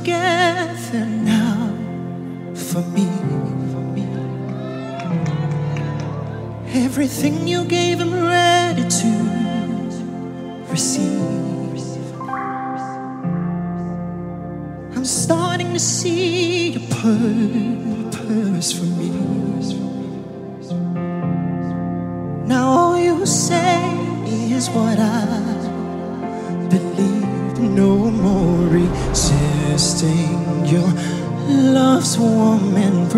together now for me. Everything you gave, I'm ready to receive. I'm starting to see your purpose for me. Now all you say is what I believe. No more resisting your love's warm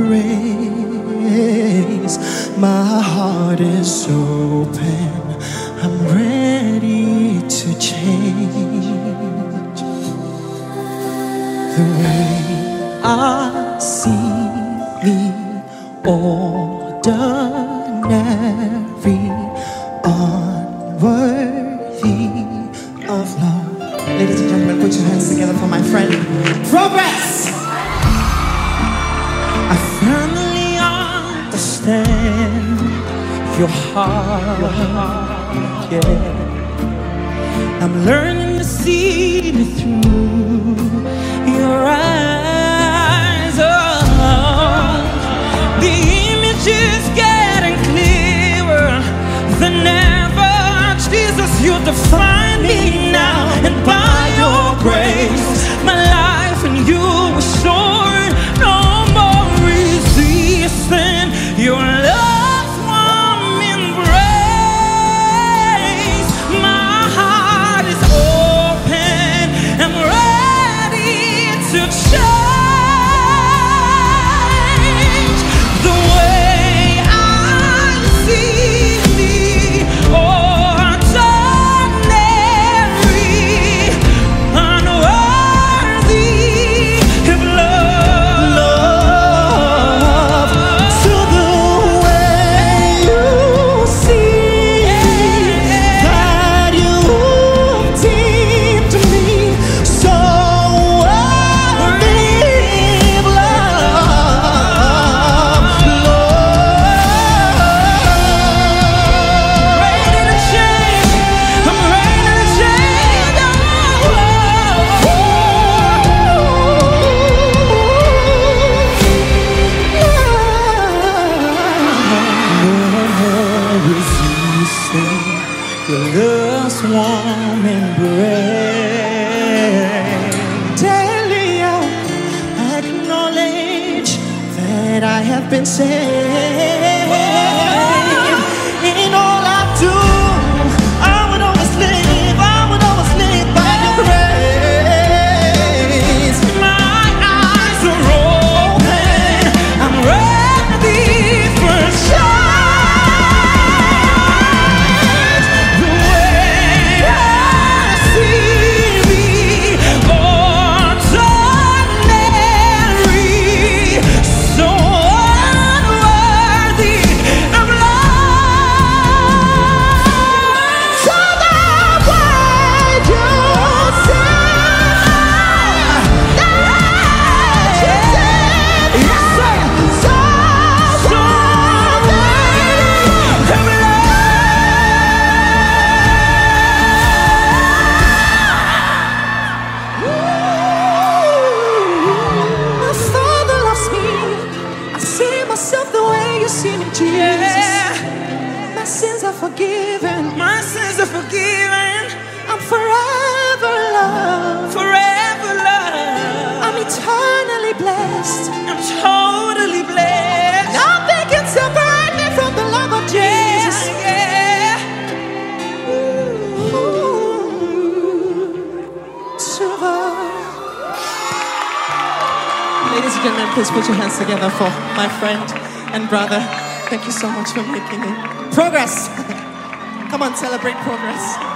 embrace. My heart is open, I'm ready to change. The way I see me, ordinary, unworthy of love. Ladies and gentlemen, put your hands together for my friend Progress. I finally understand your heart, yeah. I'm learning to see me through your eyes. Oh, the image is getting clearer than ever. Jesus, you define me now, and by your grace, my life in you is restored. No more resisting your love's warm embrace. My heart is open, I'm ready to change the way I see me. Your love's warm embrace. Daily I acknowledge that I have been saved. In all I do, I would always live by your grace. My eyes are open, I'm ready for sure. My sins are forgiven. My sins are forgiven. I'm forever loved. Forever loved. I'm eternally blessed. I'm totally blessed. Nothing can separate me from the love of Jesus. Yeah. Ladies and gentlemen, please put your hands together for my friend and brother. Thank you so much for making it. Progress! Come on, celebrate Progress.